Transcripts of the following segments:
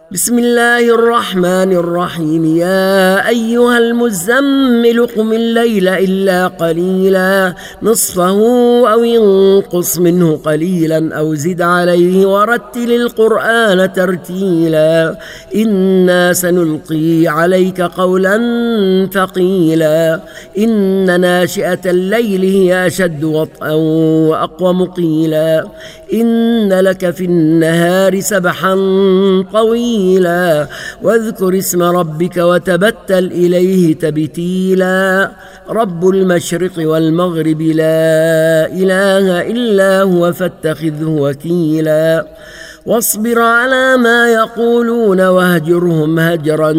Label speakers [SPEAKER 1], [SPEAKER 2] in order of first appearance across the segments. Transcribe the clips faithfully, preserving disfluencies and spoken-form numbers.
[SPEAKER 1] بسم الله الرحمن الرحيم. يا أيها المزمل قم الليل إلا قليلا نصفه أو انقص منه قليلا أو زد عليه ورتل القرآن ترتيلا إنا سنلقي عليك قولا ثقيلا إن ناشئة الليل هي أشد وطئا وأقوم قيلا إن لك في النهار سبحا طويلا واذكر اسم ربك وتبتل إليه تبتيلا رب المشرق والمغرب لا إله إلا هو فاتخذه وكيلا واصبر على ما يقولون واهجرهم هجرا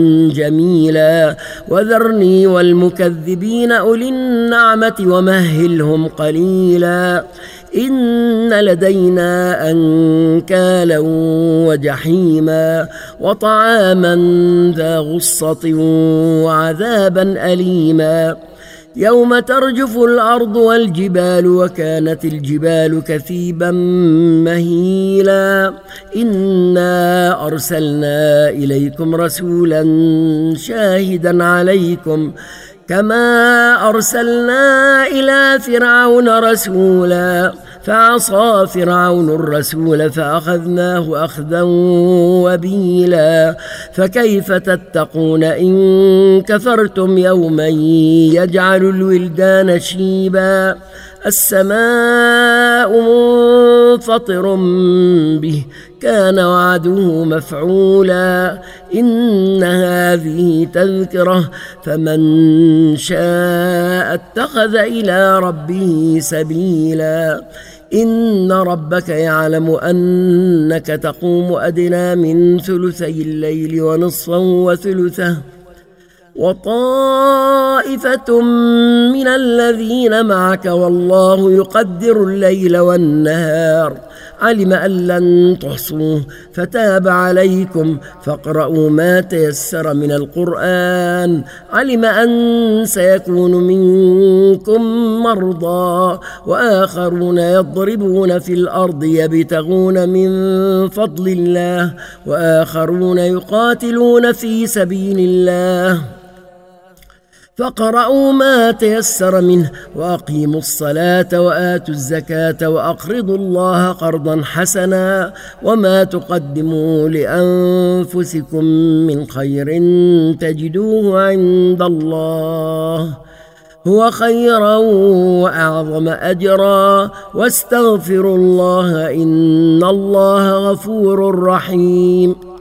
[SPEAKER 1] جميلا وذرني والمكذبين أولي النعمة ومهلهم قليلا إن لدينا أنكالا وجحيما وطعاما ذا غصة وعذابا أليما يوم ترجف الأرض والجبال وكانت الجبال كثيبا مهيلا إنا أرسلنا إليكم رسولا شاهدا عليكم كما أرسلنا إلى فرعون رسولا فعصى فرعون الرسول فأخذناه أخذا وبيلا فكيف تتقون إن كفرتم يوما يجعل الولدان شيبا السماء منفطر به كان وعده مفعولا إن هذه تذكرة فمن شاء اتخذ إلى ربه سبيلا إن ربك يعلم أنك تقوم أدنى من ثلثي الليل ونصفه وثلثه وطائفة من الذين معك والله يقدر الليل والنهار علم أن لن تحصوه فتاب عليكم فاقرؤوا ما تيسر من القرآن علم أن سيكون منكم مرضى وآخرون يضربون في الأرض يبتغون من فضل الله وآخرون يقاتلون في سبيل الله فاقرؤوا ما تيسر منه وأقيموا الصلاة وآتوا الزكاة وأقرضوا الله قرضا حسنا وما تقدموا لأنفسكم من خير تجدوه عند الله هو خيرا وأعظم أجرا واستغفروا الله إن الله غفور رحيم.